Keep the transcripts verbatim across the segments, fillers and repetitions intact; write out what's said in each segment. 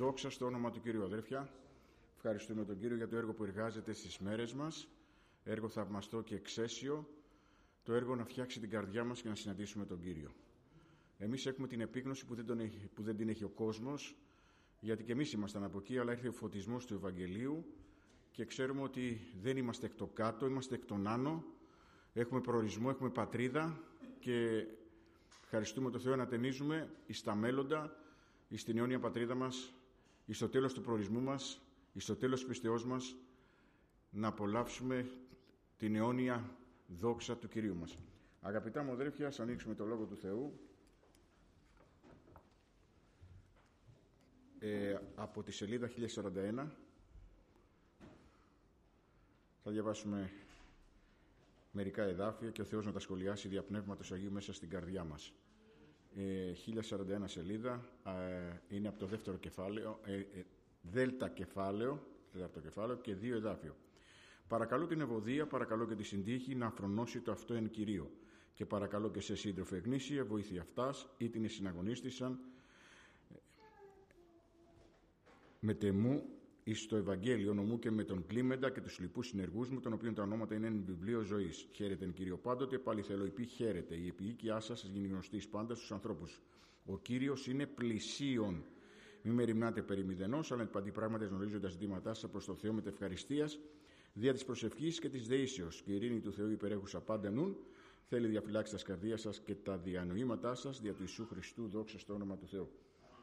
Δόξα στο όνομα του Κύριου, αδέρφια. Ευχαριστούμε τον Κύριο για το έργο που εργάζεται στις μέρες μας. Έργο θαυμαστό και εξαίσιο. Το έργο να φτιάξει την καρδιά μας και να συναντήσουμε τον Κύριο. Εμείς έχουμε την επίγνωση που δεν, τον έχει, που δεν την έχει ο κόσμος, γιατί και εμείς ήμασταν από εκεί, αλλά ήρθε ο φωτισμός του Ευαγγελίου και ξέρουμε ότι δεν είμαστε εκ το κάτω, είμαστε εκ των άνω. Έχουμε προορισμό, έχουμε πατρίδα και ευχαριστούμε τον Θεό να ταινίζουμε εις τα μέλλοντα, εις την αιώνια πατρίδα μας, εις το τέλος του προορισμού μας, εις το τέλος της πιστεώς μας, να απολαύσουμε την αιώνια δόξα του Κυρίου μας. Αγαπητά μου αδέρφια, ας ανοίξουμε το Λόγο του Θεού ε, από τη σελίδα χίλια σαράντα ένα. Θα διαβάσουμε μερικά εδάφια και ο Θεός να τα σχολιάσει δια Πνεύματος Αγίου μέσα στην καρδιά μας. Ε, χίλια σαράντα ένα σελίδα, ε, είναι από το δεύτερο κεφάλαιο, ε, ε, δέλτα κεφάλαιο, τέταρτο κεφάλαιο και δύο εδάφιο. Παρακαλώ την Ευωδία, παρακαλώ και τη Συντύχη να αφρονώσει το αυτό εν Κυρίω. Και παρακαλώ και σε σύντροφε γνήσια, βοήθεια αυτάς, ή την συναγωνίστησαν με τεμού εις το Ευαγγέλιο νομού και με τον Κλίμεντα και τους λοιπούς συνεργούς μου, των οποίων τα ονόματα είναι εν βιβλίο ζωής. Χαίρετε εν Κύριο πάντοτε, πάλι θέλω υπή χαίρετε. Η επιοίκειά σας σας γίνει γνωστή πάντα στους ανθρώπους. Ο Κύριος είναι πλησίον. Μη μεριμνάτε περί μηδενός, αλλά εν παντή πράγματες γνωρίζοντας ζητήματά σας προς το Θεό με τευχαριστίας, δια της προσευχής και της δεήσεως. Και η ειρήνη του Θεού υπερέχουσα πάντα νουν, θέλει διαφυλάξει τα σκαρδία σας και τα διανοήματά σας, δια του Ιησού Χριστού, δόξα στο όνομα του Θεού.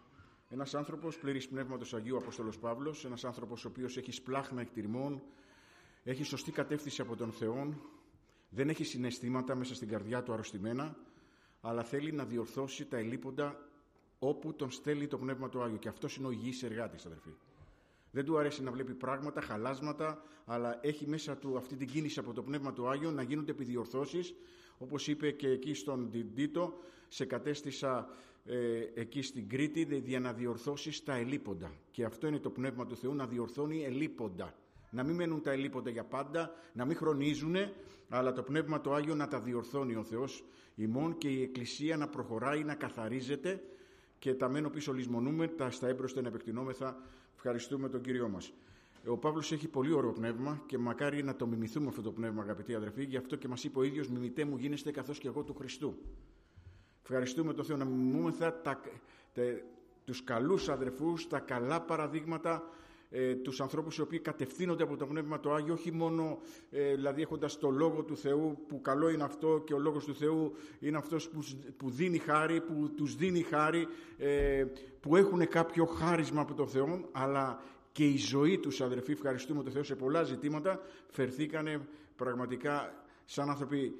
Ένας άνθρωπος πλήρης πνεύματος Αγίου, ο Απόστολος Παύλος, ένας άνθρωπος ο οποίος έχει σπλάχνα εκτιρμών, έχει σωστή κατεύθυνση από τον Θεό, δεν έχει συναισθήματα μέσα στην καρδιά του αρρωστημένα, αλλά θέλει να διορθώσει τα ελλείποντα όπου τον στέλνει το Πνεύμα του Άγιο. Και αυτός είναι ο υγιής εργάτης, αδερφοί. Δεν του αρέσει να βλέπει πράγματα, χαλάσματα, αλλά έχει μέσα του αυτή την κίνηση από το Πνεύμα του Άγιο να γίνονται επιδιορθώσεις. Όπως είπε και εκεί στον Τίτο, σε κατέστησα ε, εκεί στην Κρήτη για να διορθώσεις τα ελλείποντα. Και αυτό είναι το Πνεύμα του Θεού, να διορθώνει ελλείποντα. Να μην μένουν τα ελλείποντα για πάντα, να μην χρονίζουν, αλλά το Πνεύμα του Άγιο να τα διορθώνει ο Θεός ημών και η Εκκλησία να προχωράει, να καθαρίζεται και τα μένω πίσω λησμονούμε, τα στα έμπροστα να επεκτηνόμεθα. Ευχαριστούμε τον Κύριό μας. Ο Παύλος έχει πολύ ωραίο πνεύμα και μακάρι να το μιμηθούμε αυτό το πνεύμα, αγαπητοί αδερφοί. Γι' αυτό και μας είπε ο ίδιος: μιμητέ μου γίνεστε καθώς και εγώ του Χριστού. Ευχαριστούμε τον Θεό να μιμούμεθα τα, τα, τους καλούς αδερφούς, τα καλά παραδείγματα, ε, τους ανθρώπους οι οποίοι κατευθύνονται από το Πνεύμα το Άγιο, όχι μόνο ε, δηλαδή έχοντας το Λόγο του Θεού, που καλό είναι αυτό και ο Λόγος του Θεού είναι αυτός που, που δίνει χάρη, που τους δίνει χάρη, ε, που έχουν κάποιο χάρισμα από τον Θεό, αλλά και η ζωή τους, αδερφοί, ευχαριστούμε τον Θεό, σε πολλά ζητήματα φερθήκανε πραγματικά σαν άνθρωποι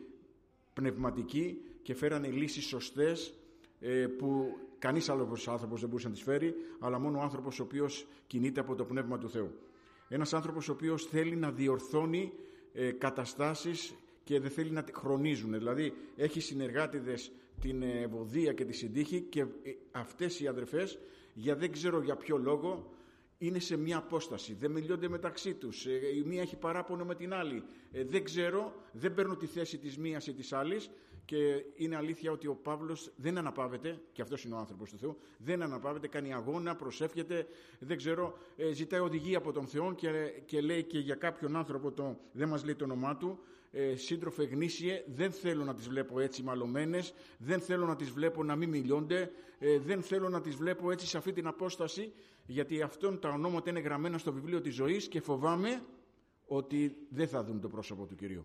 πνευματικοί και φέρανε λύσεις σωστές ε, που κανείς άλλος άνθρωπος δεν μπορούσε να τις φέρει, αλλά μόνο ο άνθρωπος ο οποίος κινείται από το Πνεύμα του Θεού. Ένας άνθρωπος ο οποίος θέλει να διορθώνει ε, καταστάσεις και δεν θέλει να χρονίζουν. Δηλαδή έχει συνεργάτηδες την Ευωδία και τη Συντύχη και αυτές οι αδερφές, για δεν ξέρω για ποιο λόγο, είναι σε μια απόσταση, δεν μιλιώνται μεταξύ τους, η μία έχει παράπονο με την άλλη, ε, δεν ξέρω, δεν παίρνω τη θέση της μίας ή της άλλης. Και είναι αλήθεια ότι ο Παύλος δεν αναπαύεται, και αυτός είναι ο άνθρωπος του Θεού, δεν αναπαύεται, κάνει αγώνα, προσεύχεται, δεν ξέρω, ε, ζητάει οδηγία από τον Θεό και, και λέει και για κάποιον άνθρωπο, το, δεν μας λέει το όνομά του, ε, σύντροφε γνήσιε, δεν θέλω να τις βλέπω έτσι μαλωμένες, δεν θέλω να τις βλέπω να μην μιλιώνται, ε, δεν θέλω να τις βλέπω έτσι σε αυτή την απόσταση, γιατί αυτόν τα ονόματα είναι γραμμένα στο βιβλίο της ζωής και φοβάμαι ότι δεν θα δουν το πρόσωπο του Κυρίου.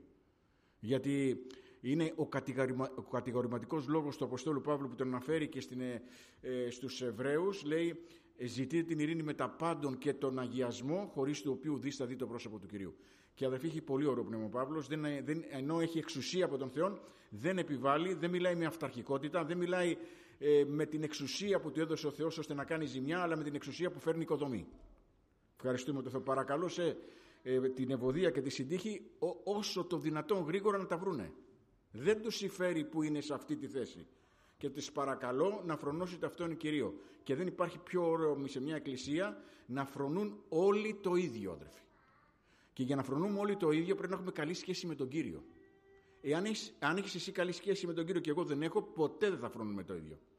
Γιατί είναι ο, κατηγορημα, ο κατηγορηματικός λόγος του Αποστόλου Παύλου που τον αναφέρει και στην, ε, στους Εβραίους, λέει: ζητείτε την ειρήνη με τα πάντων και τον αγιασμό, χωρίς του οποίου δεις θα δει το πρόσωπο του Κυρίου. Και αδερφοί, έχει πολύ ωραίο πνεύμα ο Παύλος, δεν, δεν, ενώ έχει εξουσία από τον Θεό, δεν επιβάλλει, δεν μιλάει με αυταρχικότητα, δεν μιλάει ε, με την εξουσία που του έδωσε ο Θεός ώστε να κάνει ζημιά, αλλά με την εξουσία που φέρνει οικοδομή. Ευχαριστούμε τον Θεό. Παρακαλώ σε ε, την Ευωδία και τη Συντύχη ό, όσο το δυνατόν γρήγορα να τα βρούνε. Δεν τους συμφέρει που είναι σε αυτή τη θέση. Και τις παρακαλώ να φρονώσει το αυτόν Κυρίο. Και δεν υπάρχει πιο ωραίο σε μια εκκλησία να φρονούν όλοι το ίδιο, αδερφοί. Και για να φρονούμε όλοι το ίδιο πρέπει να έχουμε καλή σχέση με τον Κύριο. Εάν έχεις, αν έχεις εσύ καλή σχέση με τον Κύριο και εγώ δεν έχω, ποτέ δεν θα φρονούμε το ίδιο.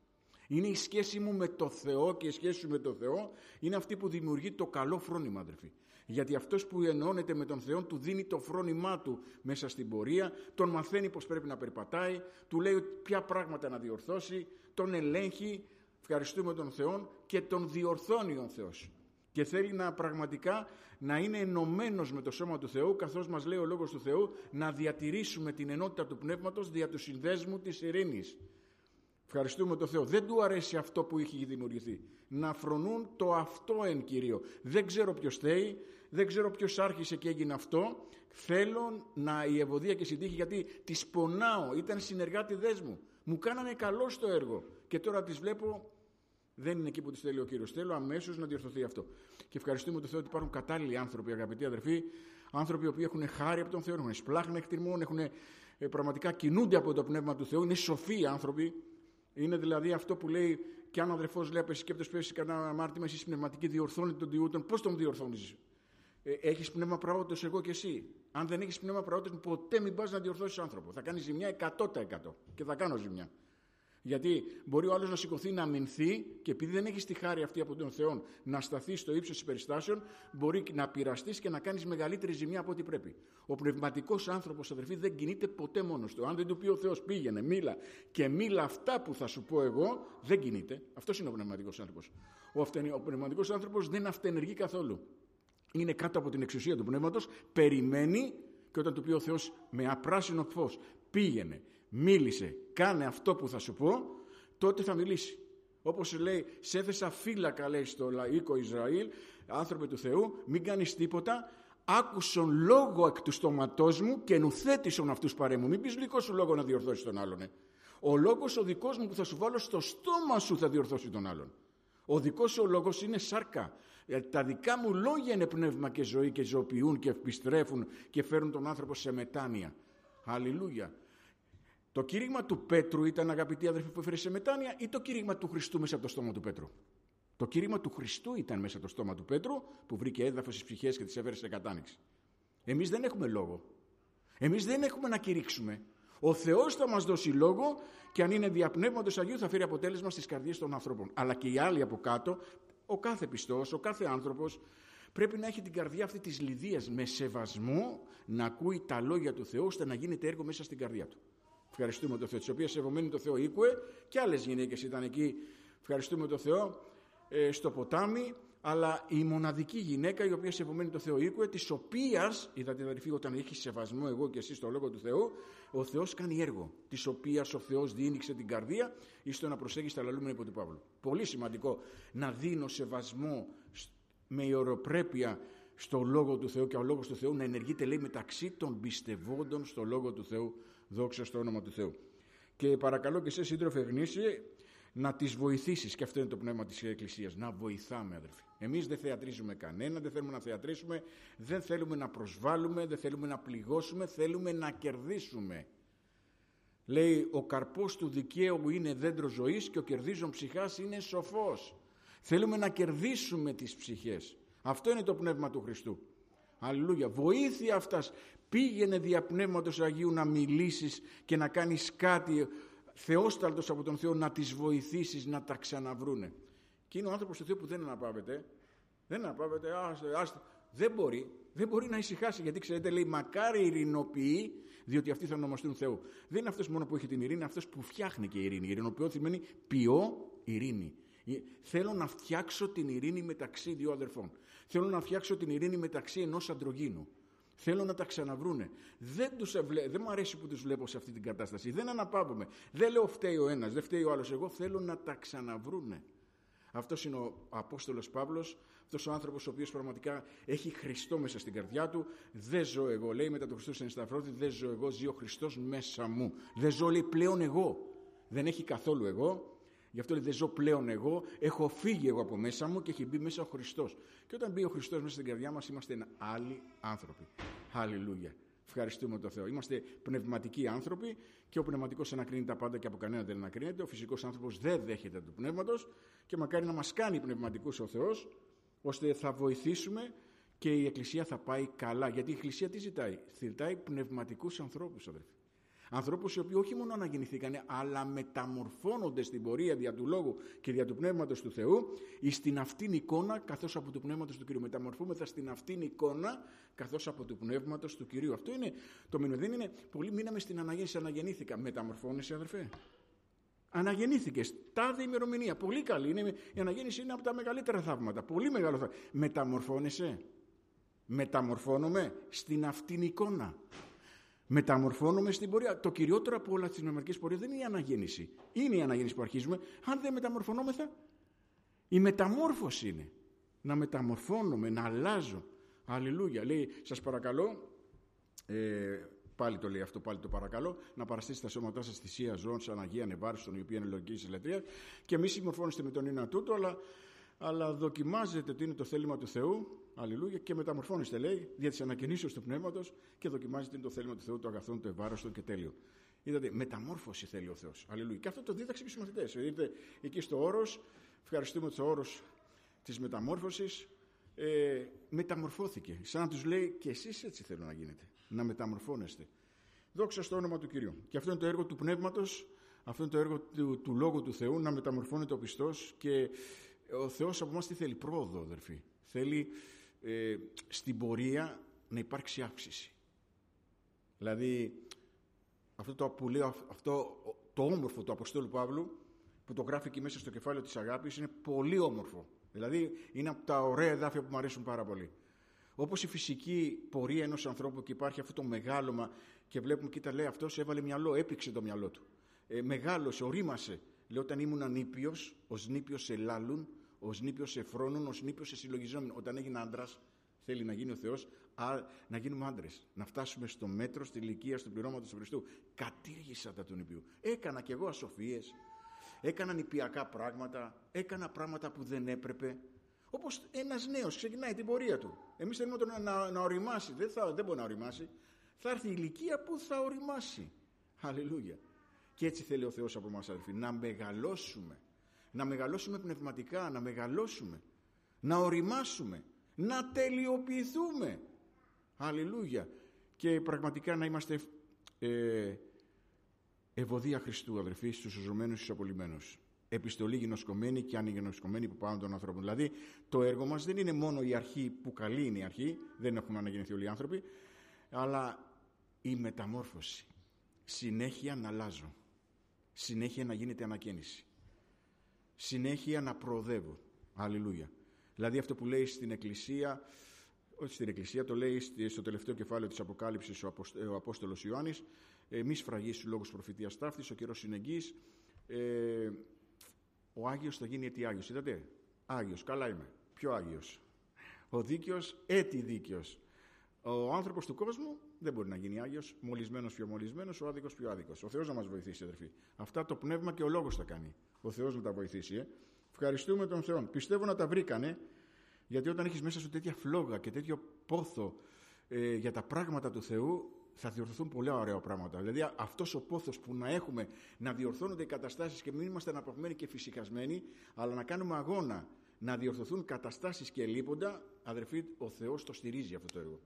Είναι η σχέση μου με το Θεό και η σχέση σου με το Θεό είναι αυτή που δημιουργεί το καλό φρόνημα, αδερφοί. Γιατί αυτός που ενώνεται με τον Θεό του δίνει το φρόνημά του μέσα στην πορεία, τον μαθαίνει πως πρέπει να περπατάει, του λέει ποια πράγματα να διορθώσει, τον ελέγχει, ευχαριστούμε τον Θεό και τον διορθώνει ο Θεός. Και θέλει να πραγματικά να είναι ενωμένος με το σώμα του Θεού, καθώς μας λέει ο Λόγος του Θεού, να διατηρήσουμε την ενότητα του Πνεύματος δια του συνδέσμου της ειρήνης. Ευχαριστούμε τον Θεό. Δεν του αρέσει αυτό που είχε δημιουργηθεί. Να φρονούν το αυτό εν Κυρίω. Δεν ξέρω ποιος θέλει, δεν ξέρω ποιος άρχισε και έγινε αυτό. Θέλω να η Ευωδία και η Συντύχη, γιατί τις πονάω, ήταν συνεργάτηδές μου. Μου κάνανε καλό στο έργο και τώρα τις βλέπω. Δεν είναι εκεί που τις θέλει ο Κύριος. Θέλω αμέσως να διορθωθεί αυτό. Και ευχαριστούμε τον Θεό ότι υπάρχουν κατάλληλοι άνθρωποι, αγαπητοί αδερφοί, άνθρωποι οι οποίοι έχουν χάρη από τον Θεό, έχουν σπλάχνη εκτιμών, έχουν ε, πραγματικά κινούνται από το πνεύμα του Θεού, είναι σοφοί άνθρωποι. Είναι δηλαδή αυτό που λέει, και αν ο αδερφός λέει απεσκέπτος πέσει κατά αμάρτημα, εσείς πνευματικοί διορθώνετε τον διούτον. Πώς τον διορθώνεις? Ε, έχεις πνεύμα πραότητος εγώ και εσύ. Αν δεν έχεις πνεύμα πραότητος, ποτέ μην πας να διορθώσεις άνθρωπο. Θα κάνεις ζημιά εκατό τοις εκατό και θα κάνω ζημιά. Γιατί μπορεί ο άλλος να σηκωθεί να αμυνθεί και επειδή δεν έχεις τη χάρη αυτή από τον Θεό να σταθεί στο ύψος της περιστάσεων, μπορεί να πειραστείς και να κάνεις μεγαλύτερη ζημιά από ό,τι πρέπει. Ο πνευματικός άνθρωπος, αδερφοί, δεν κινείται ποτέ μόνος του. Αν δεν του πει ο Θεός πήγαινε, μίλα και μίλα αυτά που θα σου πω εγώ, δεν κινείται. Αυτός είναι ο πνευματικός άνθρωπος. Ο, αυτε... ο πνευματικός άνθρωπος δεν αυτενεργεί καθόλου. Είναι κάτω από την εξουσία του πνεύματος, περιμένει και όταν του πει ο Θεός με απράσινο φως πήγαινε, μίλησε, κάνε αυτό που θα σου πω, τότε θα μιλήσει. Όπως λέει, σε έθεσα φύλακα, λέει στο λαίκο Ισραήλ, άνθρωποι του Θεού, μην κάνεις τίποτα, άκουσον λόγο εκ του στόματός μου και νουθέτησον αυτούς παρέμου. Μην πεις δικό σου λόγο να διορθώσεις τον άλλον. Ε. Ο λόγος ο δικός μου που θα σου βάλω στο στόμα σου θα διορθώσει τον άλλον. Ο δικός σου ο λόγος είναι σάρκα. Τα δικά μου λόγια είναι πνεύμα και ζωή και ζωοποιούν και επιστρέφουν και φέρουν τον άνθρωπο σε μετάνοια. Αλληλούια. Το κήρυγμα του Πέτρου ήταν, αγαπητοί αδερφοί, που έφερε σε μετάνοια, ή το κήρυγμα του Χριστού μέσα από το στόμα του Πέτρου? Το κήρυγμα του Χριστού ήταν μέσα από το στόμα του Πέτρου, που βρήκε έδαφος στις ψυχές και τις έφερε σε κατάνοιξη. Εμείς δεν έχουμε λόγο. Εμείς δεν έχουμε να κηρύξουμε. Ο Θεός θα μας δώσει λόγο και αν είναι δια Πνεύματος Αγίου θα φέρει αποτέλεσμα στις καρδιές των ανθρώπων. Αλλά και οι άλλοι από κάτω, ο κάθε πιστός, ο κάθε άνθρωπος, πρέπει να έχει την καρδιά αυτή της λιδίας με σεβασμό, να ακούει τα λόγια του Θεού, ώστε να γίνεται έργο μέσα στην καρδιά του. Ευχαριστούμε τον Θεό, τις οποίες σεβομένη το Θεό οίκουε, και άλλες γυναίκες ήταν εκεί, ευχαριστούμε τον Θεό, ε, στο ποτάμι, αλλά η μοναδική γυναίκα η οποία σεβομένη το Θεό οίκουε, της οποίας, είδατε αδερφοί, όταν έχει σεβασμό εγώ και εσείς στο Λόγο του Θεού, ο Θεός κάνει έργο, της οποίας ο Θεός διήνυξε την καρδία, εις το να προσέχει στα λαλούμενα υπό του Παύλου. Πολύ σημαντικό να δίνω σεβασμό με ιεροπρέπεια στο Λόγο του Θεού και ο Λόγος του Θεού να ενεργείται, λέει, μεταξύ των πιστευόντων στο Λόγο του Θεού. Δόξα στο όνομα του Θεού. Και παρακαλώ και σε σύντροφε γνήσιε να τις βοηθήσεις, και αυτό είναι το πνεύμα της Εκκλησίας, να βοηθάμε, αδερφοί. Εμείς δεν θεατρίζουμε κανένα, δεν θέλουμε να θεατρίσουμε, δεν θέλουμε να προσβάλλουμε, δεν θέλουμε να πληγώσουμε, θέλουμε να κερδίσουμε. Λέει, ο καρπός του δικαίου είναι δέντρο ζωής και ο κερδίζων ψυχάς είναι σοφός. Θέλουμε να κερδίσουμε τις ψυχές. Αυτό είναι το πνεύμα του Χριστού. Αλληλούια. Βοήθεια αυτάς. Πήγαινε δια Πνεύματος Αγίου να μιλήσεις και να κάνεις κάτι θεόσταλτος από τον Θεό, να τις βοηθήσεις να τα ξαναβρούνε. Και είναι ο άνθρωπος του Θεού που δεν αναπαύεται. Δεν αναπαύεται. Άστε, άστε. Δεν μπορεί. Δεν μπορεί να ησυχάσει, γιατί ξέρετε, λέει, μακάρι ειρηνοποιεί, διότι αυτοί θα ονομαστούν Θεού. Δεν είναι αυτός μόνο που έχει την ειρήνη, είναι αυτός που φτιάχνει και ειρήνη. Ειρηνοποιώ σημαίνει ποιώ ειρήνη. Θέλω να φτιάξω την ειρήνη μεταξύ δύο αδερφών. Θέλω να φτιάξω την ειρήνη μεταξύ ενός αντρογίνου. Θέλω να τα ξαναβρούνε. Δεν, τους ευλέ... δεν μου αρέσει που τους βλέπω σε αυτή την κατάσταση. Δεν αναπαύομαι. Δεν λέω φταίει ο ένας, δεν φταίει ο άλλος. Εγώ θέλω να τα ξαναβρούνε. Αυτός είναι ο Απόστολος Παύλος, αυτός ο άνθρωπος ο οποίος πραγματικά έχει Χριστό μέσα στην καρδιά του. Δεν ζω εγώ, λέει, μετά το Χριστό στην σταυρώτη, δεν ζω εγώ, ζει ο Χριστός μέσα μου. Δεν ζω, λέει, πλέον εγώ. Δεν έχει καθόλου εγώ. Γι' αυτό λέει, δεν ζω πλέον εγώ, έχω φύγει εγώ από μέσα μου και έχει μπει μέσα ο Χριστός. Και όταν μπει ο Χριστός μέσα στην καρδιά μας, είμαστε άλλοι άνθρωποι. Αλληλούια. Ευχαριστούμε τον Θεό. Είμαστε πνευματικοί άνθρωποι και ο πνευματικός ανακρίνει τα πάντα και από κανένα δεν ανακρίνεται. Ο φυσικός άνθρωπος δεν δέχεται του πνεύματος και μακάρι να μας κάνει πνευματικούς ο Θεός, ώστε θα βοηθήσουμε και η Εκκλησία θα πάει καλά. Γιατί η Εκκλησία τι ζητάει? Ζητάει πνευματικούς ανθρώπους, αδερφοί. Ανθρώπους οι οποίοι όχι μόνο αναγεννηθήκανε, αλλά μεταμορφώνονται στην πορεία δια του Λόγου και δια του Πνεύματος του Θεού, εις την αυτήν εικόνα καθώς από του Πνεύματος του Κυρίου. Μεταμορφούμεθα στην αυτήν εικόνα καθώς από του Πνεύματος του Κυρίου. Αυτό είναι το μήνυμα. Δεν είναι πολλοί μείναμε στην αναγέννηση, αναγεννήθηκα. Μεταμορφώνεσαι, αδερφέ. Αναγεννήθηκες. Τάδε ημερομηνία. Πολύ καλή. Είναι, η αναγέννηση είναι από τα μεγαλύτερα θαύματα. Πολύ μεγάλο θαύμα. Μεταμορφώνεσαι. Μεταμορφώνομαι στην αυτήν εικόνα. Μεταμορφώνομαι στην πορεία. Το κυριότερο από όλα τις πνευματικές πορείες δεν είναι η αναγέννηση. Είναι η αναγέννηση που αρχίζουμε. Αν δεν μεταμορφωνόμεθα, η μεταμόρφωση είναι. Να μεταμορφώνομαι, να αλλάζω. Αλληλούια. Λέει, σας παρακαλώ, ε, πάλι το λέει αυτό, πάλι το παρακαλώ, να παραστήσετε τα σώματά σας θυσία ζώων σαν Αγία Νεβάριστον, η οποία είναι λογική της λατρείας, και μη συμμορφώνεστε με τον ένα τούτο, αλλά, αλλά δοκιμάζετε ότι είναι το θέλημα του Θεού. Αλληλούια, και μεταμορφώνεστε, λέει, δια της ανακαινήσεως του πνεύματος, και δοκιμάζετε το θέλημα του Θεού, το αγαθόν, το ευάρεστον και τέλειο. Είδατε, μεταμόρφωση θέλει ο Θεός. Αλληλούια. Και αυτό το δίδαξε και στους μαθητές. Είδατε, εκεί στο όρος, ευχαριστούμε το όρος της μεταμόρφωσης, ε, μεταμορφώθηκε. Σαν να τους λέει, και εσείς έτσι θέλω να γίνετε. Να μεταμορφώνεστε. Δόξα στο όνομα του Κυρίου. Και αυτό είναι το έργο του πνεύματος, αυτό είναι το έργο του, του Λόγου του Θεού, να μεταμορφώνεται ο πιστός. Και ο Θεός από εμάς τι θέλει? Πρόοδο, αδερφοί. Θέλει ε, στην πορεία να υπάρξει αύξηση. Δηλαδή, αυτό το που λέω, αυτό το όμορφο του Αποστόλου Παύλου, που το γράφει εκεί μέσα στο κεφάλαιο της αγάπης, είναι πολύ όμορφο. Δηλαδή, είναι από τα ωραία εδάφια που μου αρέσουν πάρα πολύ. Όπως η φυσική πορεία ενός ανθρώπου, και υπάρχει αυτό το μεγάλωμα, και βλέπουμε, κοίτα, λέει, αυτός έβαλε μυαλό, έπηξε το μυαλό του. Ε, μεγάλωσε, ορίμασε. Λέει, όταν ήμουν ανήπιος, ως νήπιος σε λάλουν, ως νήπιος σε φρόνουν, ως νήπιος σε συλλογιζόμενοι. Όταν έγινε άντρας, θέλει να γίνει ο Θεός, α, να γίνουμε άντρες. Να φτάσουμε στο μέτρο, στη ηλικία, στον πληρώματος του Χριστού. Κατήργησα τα του νηπιού. Έκανα κι εγώ ασοφίες. Έκανα νηπιακά πράγματα. Έκανα πράγματα που δεν έπρεπε. Όπως ένας νέος ξεκινάει την πορεία του. Εμείς θέλουμε τον να, να οριμάσει. Δεν, θα, δεν μπορεί να οριμάσει. Θα έρθει η ηλικία που θα οριμάσει. Αλληλούια. Και έτσι θέλει ο Θεός από εμάς, αδελφοί. Να μεγαλώσουμε. Να μεγαλώσουμε πνευματικά. Να μεγαλώσουμε. Να οριμάσουμε. Να τελειοποιηθούμε. Αλληλούια. Και πραγματικά να είμαστε ε, ευωδία Χριστού, αδελφοί, στους σωζωμένους και στους απολυμμένους. Επιστολή γινωσκωμένη και ανεγινωσκωμένη που πάνω των ανθρώπων. Δηλαδή, το έργο μας δεν είναι μόνο η αρχή, που καλή είναι η αρχή, δεν έχουμε αναγεννηθεί όλοι οι άνθρωποι, αλλά η μεταμόρφωση. Συνέχεια να αλλάζω. Συνέχεια να γίνεται ανακαίνιση. Συνέχεια να προοδεύω. Αλληλούια. Δηλαδή αυτό που λέει στην Εκκλησία, όχι στην Εκκλησία, το λέει στο τελευταίο κεφάλαιο της Αποκάλυψης ο, Αποστ, ο Απόστολος Ιωάννης, ε, μη σφραγείς λόγους προφητείας ταύτης, ο καιρός είναι εγγύης, ε, ο Άγιος θα γίνει έτη Άγιος. Είδατε, Άγιος, καλά είμαι. Ποιο Άγιος? Ο δίκαιος, έτη δίκαιος. Ο άνθρωπος του κόσμου δεν μπορεί να γίνει Άγιος, μολυσμένος πιο μολυσμένος, ο άδικος πιο άδικος. Ο Θεός να μας βοηθήσει, αδερφοί. Αυτά το πνεύμα και ο λόγος θα κάνει. Ο Θεός να τα βοηθήσει. Ε. Ευχαριστούμε τον Θεό. Πιστεύω να τα βρήκανε, γιατί όταν έχεις μέσα σου τέτοια φλόγα και τέτοιο πόθο ε, για τα πράγματα του Θεού, θα διορθωθούν πολλά ωραία πράγματα. Δηλαδή αυτός ο πόθος που να έχουμε, να διορθώνονται οι καταστάσεις και μην είμαστε αναπαυμένοι και φυσικασμένοι, αλλά να κάνουμε αγώνα να διορθωθούν καταστάσεις και λείποντα, αδερφοί, ο Θεός το στηρίζει αυτό το έργο.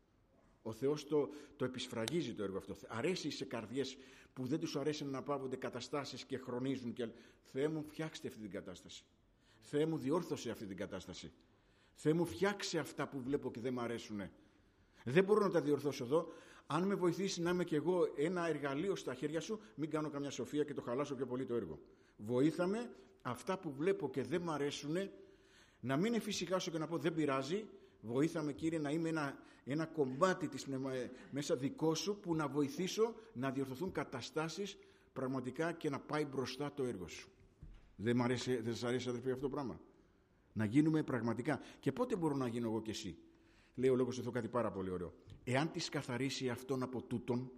Ο Θεός το, το επισφραγίζει το έργο αυτό. Αρέσει σε καρδιές που δεν τους αρέσει να αναπαύονται καταστάσεις και χρονίζουν. Και... Θεέ μου, φτιάξτε αυτή την κατάσταση. Θεέ μου, διόρθωσε αυτή την κατάσταση. Θεέ μου, φτιάξε αυτά που βλέπω και δεν μου αρέσουν. Δεν μπορώ να τα διορθώσω εδώ. Αν με βοηθήσει να είμαι κι εγώ ένα εργαλείο στα χέρια σου, μην κάνω καμιά σοφία και το χαλάσω πιο πολύ το έργο. Βοήθαμε αυτά που βλέπω και δεν μου αρέσουν, να μην εφησυχάσω και να πω δεν πειράζει. Βοήθαμε, Κύριε, να είμαι ένα, ένα κομμάτι της πνευμα... μέσα δικό σου, που να βοηθήσω να διορθωθούν καταστάσεις πραγματικά και να πάει μπροστά το έργο σου. Δεν, μ' αρέσει, δεν σας αρέσει, αδερφοί, αυτό το πράγμα? Να γίνουμε πραγματικά. Και πότε μπορώ να γίνω εγώ και εσύ? Λέει ο Λόγος του Θεού κάτι πάρα πολύ ωραίο. Εάν τις καθαρίσει αυτόν από τούτον,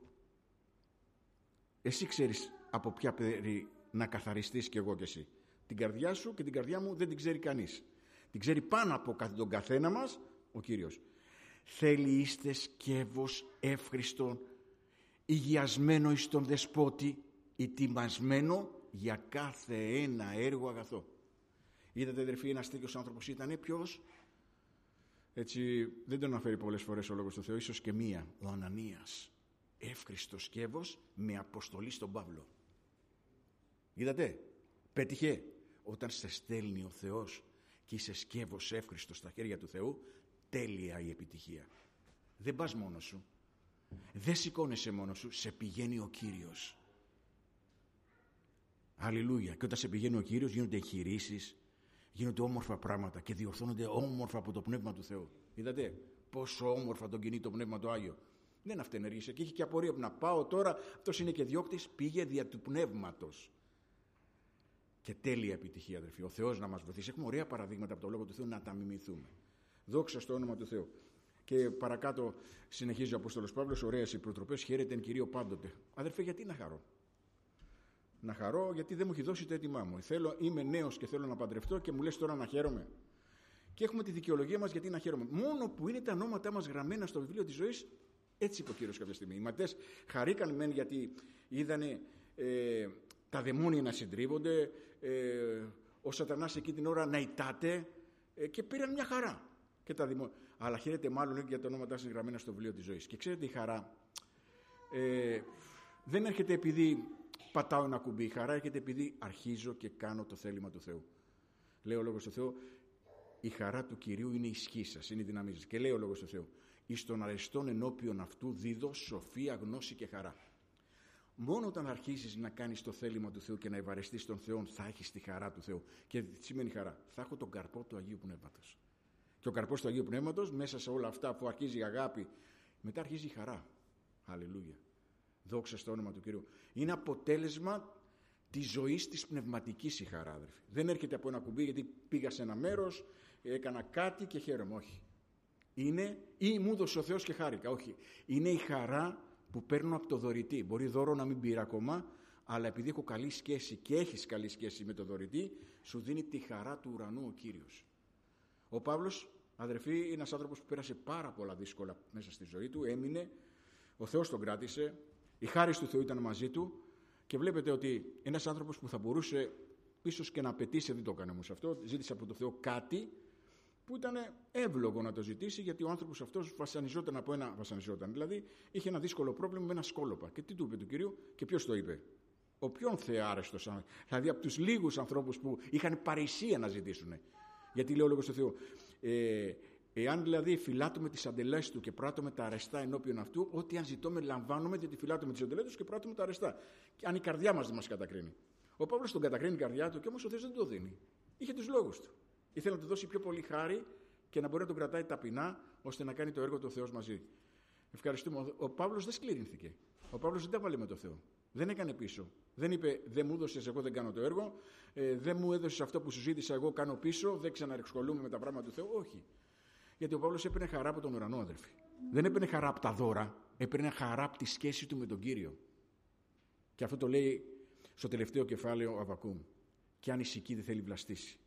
εσύ ξέρεις από ποια περί να καθαριστείς και εγώ και εσύ. Την καρδιά σου και την καρδιά μου δεν την ξέρει κανείς. Την ξέρει πάνω από τον καθένα μας ο Κύριος. Θέλει είστε σκεύος εύχριστον, υγιασμένο εις τον δεσπότη, ετοιμασμένο για κάθε ένα έργο αγαθό. Είδατε, αδερφοί, ένας τέτοιος άνθρωπος ήταν ποιος? Έτσι, δεν τον αναφέρει πολλές φορές ο Λόγος του Θεού, ίσως και μία, ο Ανανίας. εύχριστο σκεύος με αποστολή στον Παύλο. Είδατε, πέτυχε. Όταν σε στέλνει ο Θεός και είσαι σκεύος εύχριστο στα χέρια του Θεού, τέλεια η επιτυχία. Δεν πας μόνος σου. Δεν σηκώνεσαι μόνος σου, σε πηγαίνει ο Κύριος. Αλληλούια. Και όταν σε πηγαίνει ο Κύριος γίνονται εγχειρήσεις, γίνονται όμορφα πράγματα και διορθώνονται όμορφα από το Πνεύμα του Θεού. Είδατε πόσο όμορφα τον κινεί το Πνεύμα το Άγιο. Δεν αυτενεργήσε και είχε και απορία που να πάω τώρα, αυτός είναι και διώκτης, πήγε δια του Πνεύματος. Και τέλεια επιτυχία, αδερφοί. Ο Θεός να μας βοηθήσει. Έχουμε ωραία παραδείγματα από το Λόγο του Θεού να τα μιμηθούμε. Δόξα στο όνομα του Θεού. Και παρακάτω συνεχίζει ο Απόστολος Παύλος, ωραίες οι προτροπές, χαίρεται εν Κυρίω πάντοτε. Αδερφέ, γιατί να χαρώ? Να χαρώ γιατί δεν μου έχει δώσει το αίτημά μου. Θέλω, είμαι νέος και θέλω να παντρευτώ και μου λες τώρα να χαίρομαι. Και έχουμε τη δικαιολογία μας γιατί να χαίρομαι. Μόνο που είναι τα ονόματά μας γραμμένα στο βιβλίο της ζωής, έτσι είπε ο Κύριος κάποια στιγμή. Οι μαθητές χαρήκαν μεν γιατί είδανε ε, τα δαιμόνια να συντρίβονται, ε, ο σατανάς εκεί την ώρα να ητάται ε, και πήραν μια χαρά. Και τα δημο... Αλλά χαίρεται μάλλον για τα ονόματά σας γραμμένα στο βιβλίο της ζωής. Και ξέρετε, η χαρά ε, δεν έρχεται επειδή πατάω ένα κουμπί. Η χαρά έρχεται επειδή αρχίζω και κάνω το θέλημα του Θεού. Λέει ο Λόγος του Θεού, η χαρά του Κυρίου είναι η ισχύ σας, είναι η δύναμή σας. Και λέει ο Λόγος του Θεού, εις τον αρεστόν ενώπιον αυτού δίδω σοφία, γνώση και χαρά. Μόνο όταν αρχίσεις να κάνεις το θέλημα του Θεού και να ευαρεστείς τον Θεό, θα έχεις τη χαρά του Θεού. Και τι σημαίνει χαρά? Θα έχω τον καρπό του Αγίου Πνεύματος. Και ο καρπός του Αγίου Πνεύματος, μέσα σε όλα αυτά που αρχίζει η αγάπη, μετά αρχίζει η χαρά. Αλληλούια. Δόξα στο όνομα του Κυρίου. Είναι αποτέλεσμα της ζωής της πνευματικής η χαρά, αδερφοί. Δεν έρχεται από ένα κουμπί γιατί πήγα σε ένα μέρος, έκανα κάτι και χαίρομαι. Όχι. Είναι ή μου έδωσε ο Θεός και χάρηκα. Όχι. Είναι η χαρά που παίρνω από το δωρητή. Μπορεί δώρο να μην πήρα ακόμα, αλλά επειδή έχω καλή σχέση και έχεις καλή σχέση με το δωρητή, σου δίνει τη χαρά του ουρανού ο Κύριος. Ο Παύλος, αδερφοί, είναι ένας άνθρωπος που πέρασε πάρα πολλά δύσκολα μέσα στη ζωή του, έμεινε, ο Θεός τον κράτησε, η χάρη του Θεού ήταν μαζί του και βλέπετε ότι ένας άνθρωπος που θα μπορούσε ίσως και να απαιτήσει, δεν το έκανε όμως αυτό, ζήτησε από τον Θεό κάτι που ήταν εύλογο να το ζητήσει, γιατί ο άνθρωπος αυτός βασανιζόταν από ένα, βασανιζόταν, δηλαδή είχε ένα δύσκολο πρόβλημα με ένα σκόλοπα. Και τι του είπε του Κυρίου και ποιος το είπε? Ο ποιον θεάρεστος, δηλαδή από τους λίγους ανθρώπους που είχαν παρησία να ζητήσουν. Γιατί λέει ο Λόγος του Θεού, ε, εάν δηλαδή φυλάτουμε τις αντελές του και πράττουμε τα αρεστά ενώπιον αυτού, ό,τι αν ζητούμε λαμβάνουμε, γιατί φυλάτουμε τις αντελές του και πράττουμε τα αρεστά. Και αν η καρδιά μας δεν μας κατακρίνει. Ο Παύλος τον κατακρίνει η καρδιά του και όμως ο Θεός δεν το δίνει. Είχε τους λόγους του. Ήθελε να του δώσει πιο πολύ χάρη και να μπορεί να τον κρατάει ταπεινά, ώστε να κάνει το έργο του ο Θεός μαζί. Ευχαριστούμε. Ο Παύλος δεν σκληρύνθηκε. Ο Παύλος δεν τα βάλε με το Θεό. Δεν έκανε πίσω. Δεν είπε, δεν μου έδωσες, εγώ δεν κάνω το έργο. Ε, δεν μου έδωσες αυτό που σου ζήτησα, εγώ κάνω πίσω. Δεν ξαναρεξκολούμαι με τα πράγματα του Θεού. Όχι. Γιατί ο Παύλος έπαιρνε χαρά από τον ουρανό, αδερφοί. Δεν έπαιρνε χαρά από τα δώρα. Έπαιρνε χαρά από τη σχέση του με τον Κύριο. Και αυτό το λέει στο τελευταίο κεφάλαιο ο Αββακούμ. Και αν η σική δεν θέλει βλαστήσει.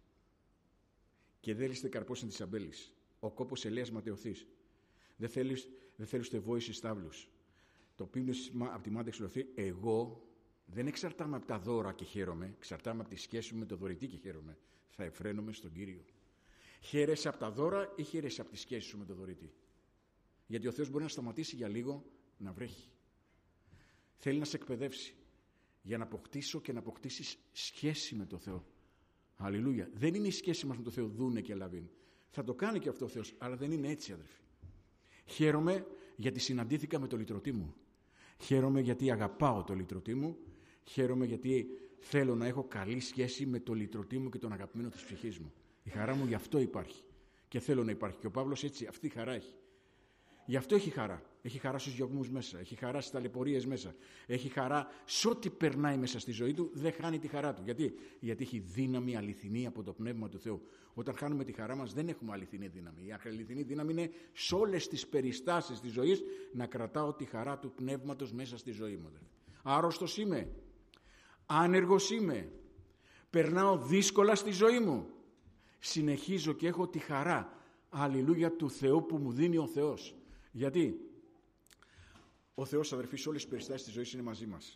Και δεν λύστε καρπός εν της αμπέλης. Ο κόπος ελέας ματαιωθείς. Δεν θέλεις, δεν θέλεις το ευόηση στάβλους. Το πίνεις από τη μάντα εξολοθεί. Εγώ δεν εξαρτάμαι από τα δώρα και χαίρομαι. Εξαρτάμαι από τη σχέση μου με το δωρητή και χαίρομαι. Θα εφραίνομαι στον Κύριο. Χαίρεσαι από τα δώρα ή χαίρεσαι από τη σχέση σου με το δωρητή? Γιατί ο Θεός μπορεί να σταματήσει για λίγο να βρέχει. Θέλει να σε εκπαιδεύσει για να αποκτήσω και να αποκτήσεις σχέση με το Θεό. Αλληλούια. Δεν είναι η σχέση μας με το Θεό δούνε και λαβήν. Θα το κάνει και αυτό ο Θεός, αλλά δεν είναι έτσι, αδερφοί. Χαίρομαι γιατί συναντήθηκα με το λυτρωτή μου. Χαίρομαι γιατί αγαπάω το λυτρωτή μου. Χαίρομαι γιατί θέλω να έχω καλή σχέση με το λυτρωτή μου και τον αγαπημένο της ψυχής μου. Η χαρά μου γι' αυτό υπάρχει. Και θέλω να υπάρχει. Και ο Παύλος έτσι, αυτή η χαρά έχει. Γι' αυτό έχει χαρά. Έχει χαρά στους διωγμούς μέσα. Έχει χαρά στις ταλαιπωρίες μέσα. Έχει χαρά σε ό,τι περνάει μέσα στη ζωή του, δεν χάνει τη χαρά του. Γιατί? Γιατί έχει δύναμη αληθινή από το Πνεύμα του Θεού. Όταν χάνουμε τη χαρά μας, δεν έχουμε αληθινή δύναμη. Η αληθινή δύναμη είναι σε όλες τις περιστάσεις της ζωής να κρατάω τη χαρά του Πνεύματος μέσα στη ζωή μου. Άρρωστος είμαι. Άνεργος είμαι. Περνάω δύσκολα στη ζωή μου. Συνεχίζω και έχω τη χαρά. Αλληλούια του Θεού που μου δίνει ο Θεός. Γιατί ο Θεός, αδερφοί, σε όλες τις περιστάσεις της ζωής είναι μαζί μας.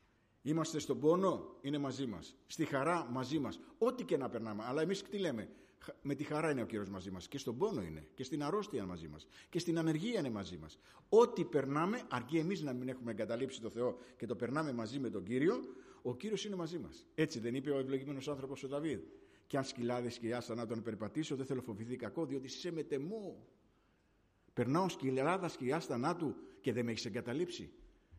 Είμαστε στον πόνο, είναι μαζί μας. Στη χαρά, μαζί μας. Ό,τι και να περνάμε. Αλλά εμείς τι λέμε? Με τη χαρά είναι ο Κύριος μαζί μας. Και στον πόνο είναι. Και στην αρρώστια είναι μαζί μας. Και στην ανεργία είναι μαζί μας. Ό,τι περνάμε, αρκεί εμείς να μην έχουμε εγκαταλείψει το Θεό και το περνάμε μαζί με τον Κύριο, ο Κύριος είναι μαζί μας. Έτσι δεν είπε ο ευλογημένος άνθρωπος ο Δαβίδ? Και αν σκυλάδες και άσα να τον περπατήσω, δεν θέλω φοβηθεί κακό, διότι σε μετεμού. Περνάω σκυλάδα σκυλιά θανάτου και δεν με έχεις εγκαταλείψει.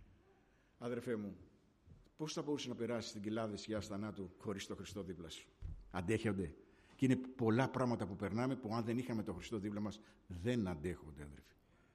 Αδερφέ μου, πώς θα μπορούσε να περάσει την κοιλάδα σκυλιά θανάτου χωρίς τον Χριστό δίπλα σου? Αντέχονται. Και είναι πολλά πράγματα που περνάμε που αν δεν είχαμε τον Χριστό δίπλα μας δεν αντέχονται, αδερφοί.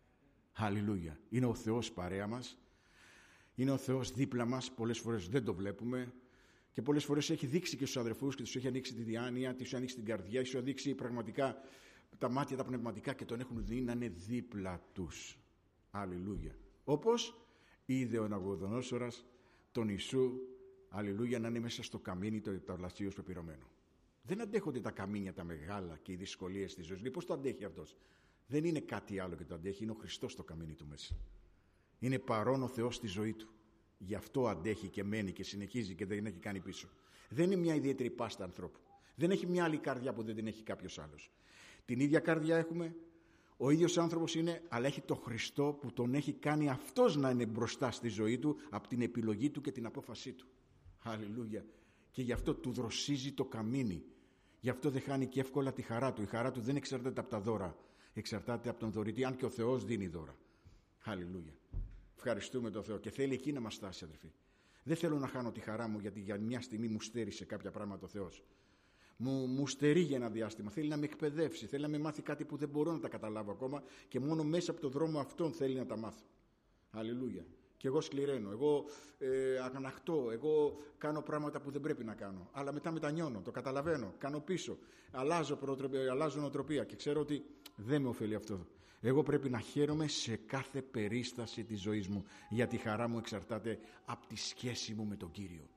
Χαλιλούια. Είναι ο Θεός παρέα μας. Είναι ο Θεός δίπλα μας. Πολλές φορές δεν το βλέπουμε. Και πολλές φορές έχει δείξει και στους αδερφούς και τους έχει ανοίξει τη διάνοια, τους έχει ανοίξει την καρδιά, τους έχει ανοίξει πραγματικά τα μάτια, τα πνευματικά και τον έχουν δει να είναι δίπλα τους. Αλληλούια. Όπως είδε ο Ναβουχοδονόσορας τον Ιησού, αλληλούια, να είναι μέσα στο καμίνι το ταυλασίως πεπειρωμένο. Δεν αντέχονται τα καμίνια τα μεγάλα και οι δυσκολίες της ζωής. Πώς το αντέχει αυτός? Δεν είναι κάτι άλλο και το αντέχει, είναι ο Χριστός στο καμίνι του μέσα. Είναι παρόν ο Θεός στη ζωή του. Γι' αυτό αντέχει και μένει και συνεχίζει και δεν έχει κάνει πίσω. Δεν είναι μια ιδιαίτερη πάστα ανθρώπου. Δεν έχει μια άλλη καρδιά που δεν την έχει κάποιος άλλος. Την ίδια καρδιά έχουμε, ο ίδιος άνθρωπος είναι, αλλά έχει τον Χριστό που τον έχει κάνει αυτός να είναι μπροστά στη ζωή του από την επιλογή του και την απόφασή του. Αλληλούια. Και γι' αυτό του δροσίζει το καμίνι. Γι' αυτό δεν χάνει και εύκολα τη χαρά του. Η χαρά του δεν εξαρτάται από τα δώρα. Εξαρτάται από τον δωρητή, αν και ο Θεός δίνει δώρα. Αλληλούια. Ευχαριστούμε τον Θεό και θέλει εκεί να μας στάσει, αδερφοί. Δεν θέλω να χάνω τη χαρά μου γιατί για μια στιγμή μου στέρισε κάποια πράγματα ο Θεός. Μου, μου στερεί για ένα διάστημα. Θέλει να με εκπαιδεύσει, θέλει να με μάθει κάτι που δεν μπορώ να τα καταλάβω ακόμα και μόνο μέσα από το δρόμο αυτόν θέλει να τα μάθω. Αλληλούια. Και εγώ σκληραίνω, εγώ ε, αγανακτώ, εγώ κάνω πράγματα που δεν πρέπει να κάνω. Αλλά μετά μετανιώνω, το καταλαβαίνω, κάνω πίσω, αλλάζω, προτροπία, αλλάζω νοοτροπία και ξέρω ότι δεν με ωφελεί αυτό. Εγώ πρέπει να χαίρομαι σε κάθε περίσταση της ζωής μου, γιατί η χαρά μου εξαρτάται από τη σχέση μου με τον Κύριο.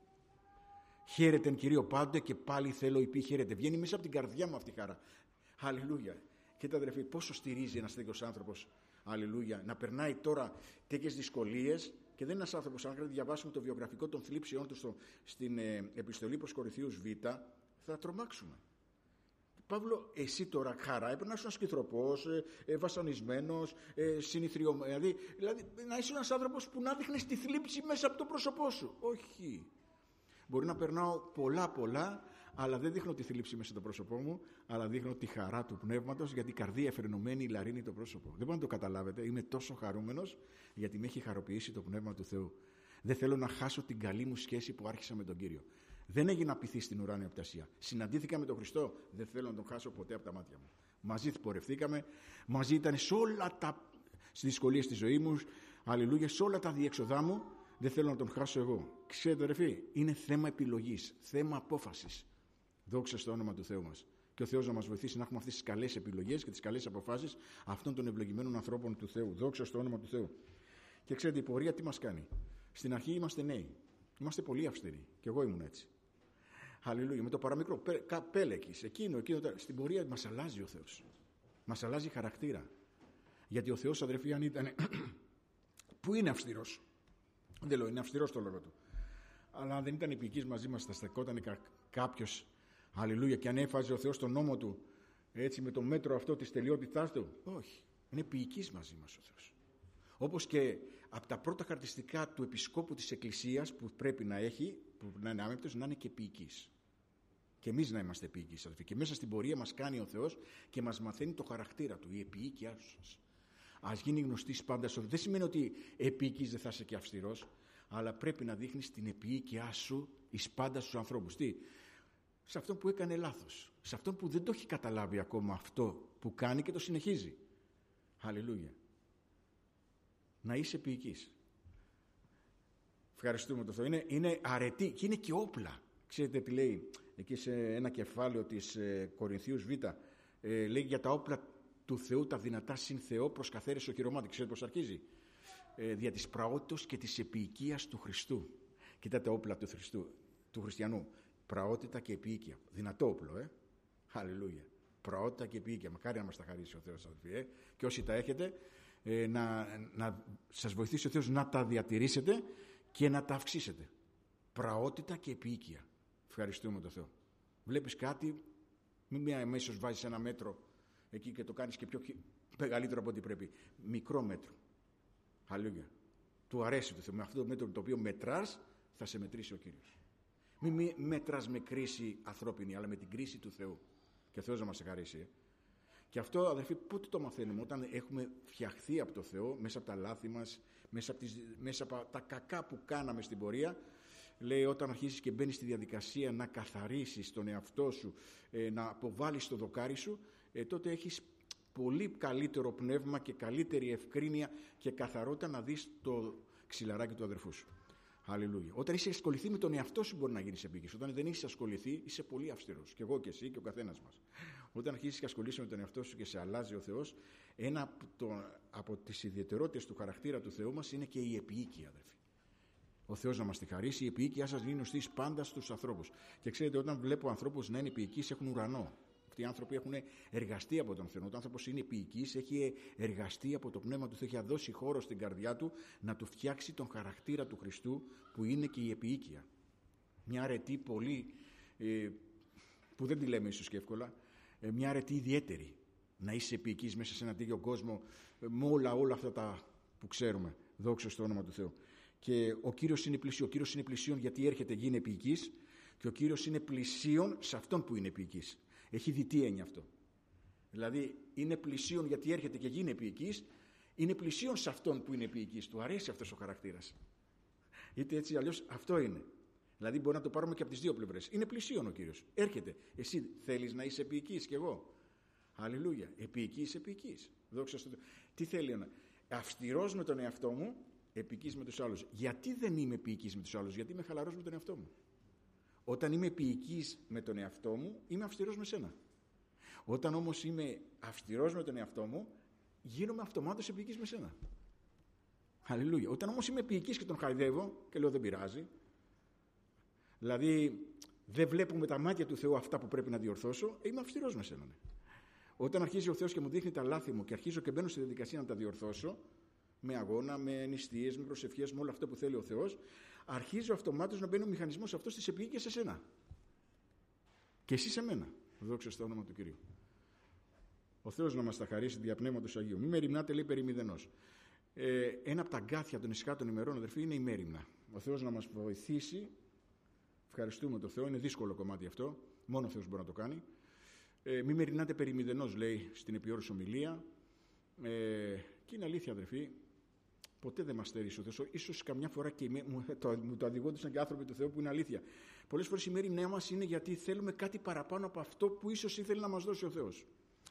Χαίρετεν Κυρίω πάντοτε και πάλι θέλω υπή χαίρετε. Βγαίνει μέσα από την καρδιά μου αυτή η χαρά. Αλληλούια. Κοίτα αδερφοί, πόσο στηρίζει ένας τέτοιος άνθρωπος, αλληλούια, να περνάει τώρα τέτοιες δυσκολίες και δεν είναι ένας άνθρωπος, αν διαβάσουμε το βιογραφικό των θλίψεών του στο, στην ε, επιστολή προς Κορινθίους Β, θα τρομάξουμε. Παύλο, εσύ τώρα χαρά, έπρεπε να είσαι ένας σκυθροπός, ε, ε, βασανισμένος, ε, συνηθριωμένος, δηλαδή, δηλαδή να είσαι ένας άνθρωπος που να δείχνεις τη θλίψη μέσα από το πρόσωπό σου. Όχι. Μπορεί να περνάω πολλά πολλά, αλλά δεν δείχνω τη θλίψη μέσα στο πρόσωπό μου, αλλά δείχνω τη χαρά του πνεύματος, γιατί η καρδία εφρενωμένη λαρύνει το πρόσωπο. Δεν μπορείτε να το καταλάβετε, είμαι τόσο χαρούμενος, γιατί με έχει χαροποιήσει το πνεύμα του Θεού. Δεν θέλω να χάσω την καλή μου σχέση που άρχισα με τον Κύριο. Δεν έγινα πειθής στην ουράνια πτασία. Συναντήθηκα με τον Χριστό, δεν θέλω να τον χάσω ποτέ από τα μάτια μου. Μαζί πορευθήκαμε, μαζί ήταν σε όλα τα δυσκολίες της ζωής μου, αλληλούια, σε όλα τα διέξοδά μου. Δεν θέλω να τον χάσω εγώ. Ξέρετε, αδερφοί, είναι θέμα επιλογής, θέμα απόφασης. Δόξα στο όνομα του Θεού μας. Και ο Θεός να μας βοηθήσει να έχουμε αυτές τις καλές επιλογές και τις καλές αποφάσεις αυτών των ευλογημένων ανθρώπων του Θεού. Δόξα στο όνομα του Θεού. Και ξέρετε, η πορεία τι μας κάνει? Στην αρχή είμαστε νέοι. Είμαστε πολύ αυστηροί. Και εγώ ήμουν έτσι. Αλληλούια. Με το παραμικρό. Πέλεκης, εκείνο, εκείνο. Στην πορεία μας αλλάζει ο Θεός. Μας αλλάζει χαρακτήρα. Γιατί ο Θεός, αδερφοί, αν ήταν. Που είναι αυστηρός. Δεν λέω, είναι αυστηρός το λόγο του. Αλλά αν δεν ήταν επικής μαζί μας, θα στεκόταν κάποιος, αλληλούια, και αν έφαζε ο Θεός τον νόμο του, έτσι με το μέτρο αυτό της τελειότητάς του, όχι. Είναι επικής μαζί μας ο Θεός. Όπως και από τα πρώτα χαρακτηριστικά του επισκόπου της Εκκλησίας που πρέπει να έχει, που να είναι άμεπτος, να είναι και επικής. Και εμείς να είμαστε επίκης, αδελφοί. Και μέσα στην πορεία μας κάνει ο Θεός και μας μαθαίνει το χαρακτήρα του, η επίοικιά σας. Ας γίνει γνωστής πάντα σου. Δεν σημαίνει ότι επίοικης δεν θα είσαι και αυστηρός, αλλά πρέπει να δείχνεις την επίοικιά σου εις πάντα στους ανθρώπους. Τι? Σε αυτόν που έκανε λάθος. Σε αυτόν που δεν το έχει καταλάβει ακόμα αυτό που κάνει και το συνεχίζει. Αλληλούια. Να είσαι επίοικης. Ευχαριστούμε τον Θεό. Είναι, είναι αρετή και είναι και όπλα. Ξέρετε τι λέει εκεί σε ένα κεφάλαιο της ε, Κορινθίους Β, ε, λέει για τα όπλα του Θεού, τα δυνατά συν Θεό προς καθαίρεση ο χειρομάτη. Ξέρετε πώς αρχίζει? Ε, δια της πραότητος και της επίοικίας του Χριστού. Κοιτάτε όπλα του Χριστού, του χριστιανού. Πραότητα και επίοικια. Δυνατό όπλο, ε. Αλληλούια. Πραότητα και επίοικια. Μακάρι να μας τα χαρίσει ο Θεός, αδελφοί, ε. Και όσοι τα έχετε, ε, να, να σας βοηθήσει ο Θεός να τα διατηρήσετε και να τα αυξήσετε. Πραότητα και επίοικια. Ευχαριστούμε τον Θεό. Βλέπεις κάτι, Μην μία αμέσως βάζεις ένα μέτρο εκεί και το κάνεις και πιο μεγαλύτερο από ό,τι πρέπει. Μικρό μέτρο. Αλληλούια. Του αρέσει το Θεό. Με αυτό το μέτρο το οποίο μετράς, θα σε μετρήσει ο Κύριος. Μην μετράς με κρίση ανθρώπινη, αλλά με την κρίση του Θεού. Και ο Θεός να μας ευχαρίσει. Ε. Και αυτό, αδερφοί, πότε το μαθαίνουμε? Όταν έχουμε φτιαχθεί από το Θεό, μέσα από τα λάθη μας, μέσα από, τις, μέσα από τα κακά που κάναμε στην πορεία. Λέει, όταν αρχίσεις και μπαίνεις στη διαδικασία να καθαρίσεις τον εαυτό σου, ε, να αποβάλεις το δοκάρι σου, ε, τότε έχεις πολύ καλύτερο πνεύμα και καλύτερη ευκρίνεια και καθαρότητα να δεις το ξυλαράκι του αδερφού σου. Αλληλούια. Όταν είσαι ασχοληθεί με τον εαυτό σου, μπορεί να γίνεις επίκης. Όταν δεν είσαι ασχοληθεί, είσαι πολύ αυστηρός. Και εγώ και εσύ και ο καθένας μας. Όταν αρχίσεις και ασχολείσαι με τον εαυτό σου και σε αλλάζει ο Θεός, ένα από, το, από τις ιδιαιτερότητες του χαρακτήρα του Θεού μας είναι και η επίοικια, αδερφοί. Ο Θεός να μας τη χαρίσει, η επίοικιά σας γίνει γνωστή πάντα στους ανθρώπους. Και ξέρετε, όταν βλέπω ανθρώπους να είναι επίοικείς, έχουν ουρανό. Αυτοί οι άνθρωποι έχουν εργαστεί από τον Θεό. Όταν ο άνθρωπος είναι επίοικης, έχει εργαστεί από το πνεύμα του Θεού, έχει δώσει χώρο στην καρδιά του να του φτιάξει τον χαρακτήρα του Χριστού, που είναι και η επίοικια. Μια αρετή πολύ, ε, που δεν τη λέμε ίσως και εύκολα, ε, μια αρετή ιδιαίτερη. Να είσαι επίοικης μέσα σε έναν τέτοιο κόσμο, ε, με όλα, όλα αυτά τα που ξέρουμε. Δόξα στο όνομα του Θεού. Και ο Κύριος είναι πλησίον. Ο Κύριος είναι πλησίον γιατί έρχεται, γίνει επίοικης, και ο Κύριος είναι πλησίον σε αυτόν που είναι επίοικης. Έχει δει τι έννοια αυτό. Δηλαδή είναι πλησίον γιατί έρχεται και γίνει επίοικης, είναι πλησίον σε αυτόν που είναι επίοικης. Του αρέσει αυτός ο χαρακτήρας. Είτε έτσι αλλιώς αυτό είναι. Δηλαδή μπορεί να το πάρουμε και από τις δύο πλευρές. Είναι πλησίον ο Κύριος. Έρχεται. Εσύ θέλεις να είσαι επίοικης κι εγώ? Αλληλούια. Επίοικης, επίοικης. Δόξα στο Θεό. Τι θέλει να. Αυστηρός με τον εαυτό μου, επίοικης με τους άλλους. Γιατί δεν είμαι επίοικης με τους άλλους? Γιατί είμαι χαλαρός με τον εαυτό μου. Όταν είμαι επίοικης με τον εαυτό μου, είμαι αυστηρός με σένα. Όταν όμως είμαι αυστηρός με τον εαυτό μου, γίνομαι αυτομάτως επίοικης με σένα. Αλληλούια. Όταν όμως είμαι επίοικης και τον χαϊδεύω και λέω δεν πειράζει, δηλαδή δεν βλέπω με τα μάτια του Θεού αυτά που πρέπει να διορθώσω, είμαι αυστηρός με σένα. Ναι. Όταν αρχίζει ο Θεός και μου δείχνει τα λάθη μου και αρχίζω και μπαίνω στη διαδικασία να τα διορθώσω, με αγώνα, με νηστείες, με προσευχές, με όλο αυτό που θέλει ο Θεός, αρχίζει αυτομάτως να μπαίνει ο μηχανισμός αυτός της επίοικιας σε σένα. Και εσύ σε μένα. Δόξα στο όνομα του Κυρίου. Ο Θεός να μας τα χαρίσει δια Πνεύματος Αγίου. Μη μεριμνάτε, λέει, περί μηδενός. Ε, ένα από τα αγκάθια των ησυχάτων ημερών, αδερφοί, είναι η μέριμνα. Ο Θεός να μας βοηθήσει. Ευχαριστούμε τον Θεό. Είναι δύσκολο κομμάτι αυτό. Μόνο ο Θεός μπορεί να το κάνει. Ε, μη μεριμνάτε περί μηδενός, λέει στην επιόρους ομιλία. Ε, και είναι αλήθεια, αδερφοί. Ποτέ δεν μας στέρισε ο Θεός. Ίσως καμιά φορά και μου το, μου το αδειγόντουσαν και άνθρωποι του Θεού που είναι αλήθεια. Πολλές φορές η μέριμνά μας είναι γιατί θέλουμε κάτι παραπάνω από αυτό που ίσως ήθελε να μας δώσει ο Θεός.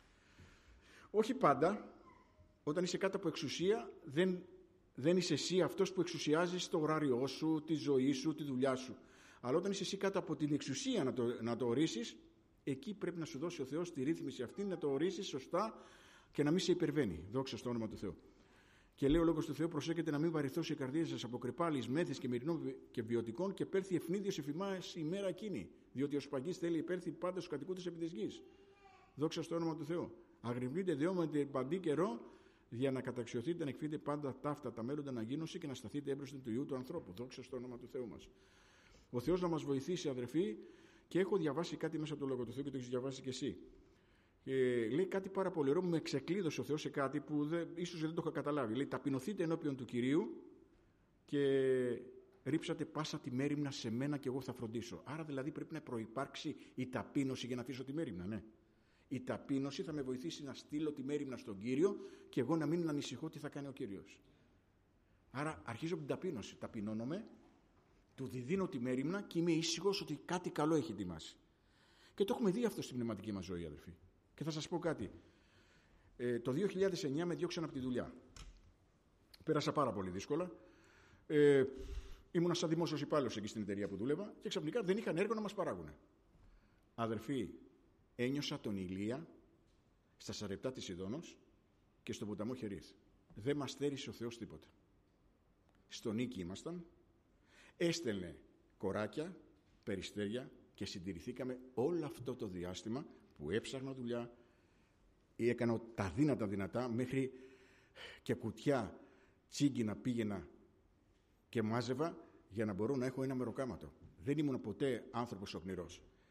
Όχι πάντα. Όταν είσαι κάτω από εξουσία, δεν, δεν είσαι εσύ αυτός που εξουσιάζεις το ωράριό σου, τη ζωή σου, τη δουλειά σου. Αλλά όταν είσαι εσύ κάτω από την εξουσία να το, να το ορίσεις, εκεί πρέπει να σου δώσει ο Θεός τη ρύθμιση αυτή, να το ορίσεις σωστά και να μην σε υπερβαίνει. Δόξα στο όνομα του Θεού. Και λέει ο λόγος του Θεού, προσέχετε να μην βαρυθώσει η καρδία σας από κρεπάλης, μέθης και μυρινών και βιωτικών και πέρθει ευνίδιος εφημάς η μέρα εκείνη. Διότι ο Σπαγγής θέλει υπέρθει πάντα στους κατοικούντες επί της γης. Δόξα στο όνομα του Θεού. Αγρυπνείτε δεόματι παντή καιρό, για να καταξιωθείτε να εκφύγετε πάντα ταύτα τα μέλλοντα αναγίνωση και να σταθείτε έμπροσθεν του Ιού του ανθρώπου. Δόξα στο όνομα του Θεού μας. Ο Θεός να μας βοηθήσει, αδερφοί, και έχω διαβάσει κάτι μέσα από το λόγο του Θεού και το έχεις διαβάσει κι εσύ. Ε, λέει κάτι πάρα πολύ ωραίο, με ξεκλείδωσε ο Θεός σε κάτι που δεν, ίσως δεν το είχα καταλάβει. Λέει, ταπεινωθείτε ενώπιον του Κυρίου και ρίψατε πάσα τη μέριμνα σε μένα και εγώ θα φροντίσω. Άρα δηλαδή πρέπει να προϋπάρξει η ταπείνωση για να αφήσω τη μέριμνα, ναι. Η ταπείνωση θα με βοηθήσει να στείλω τη μέριμνα στον Κύριο και εγώ να μην ανησυχώ τι θα κάνει ο Κύριος. Άρα αρχίζω από την ταπείνωση. Ταπεινώνομαι, του διδίνω τη μέριμνα και είμαι ήσυχος ότι κάτι καλό έχει ετοιμάσει. Και το έχουμε δει αυτό στην πνευματική μας ζωή, αδελφοί. Και θα σας πω κάτι. Ε, το δύο χιλιάδες εννιά με διώξαν από τη δουλειά. Πέρασα πάρα πολύ δύσκολα. Ε, ήμουνα σαν δημόσιος υπάλληλος εκεί στην εταιρεία που δούλευα και ξαφνικά δεν είχαν έργο να μας παράγουν. Αδελφοί, ένιωσα τον Ηλία στα Σαρεπτά της Ιδώνος και στον ποταμό Χερίθ. Δεν μας στέρισε ο Θεός τίποτα. Στο νίκη ήμασταν, έστελνε κοράκια, περιστέρια και συντηρηθήκαμε όλο αυτό το διάστημα που έψαχνα δουλειά ή έκανα τα δύνατα δυνατά μέχρι και κουτιά τσίγκινα πήγαινα και μάζευα για να μπορώ να έχω ένα μεροκάματο. Δεν ήμουν ποτέ άνθρωπος οκνηρός.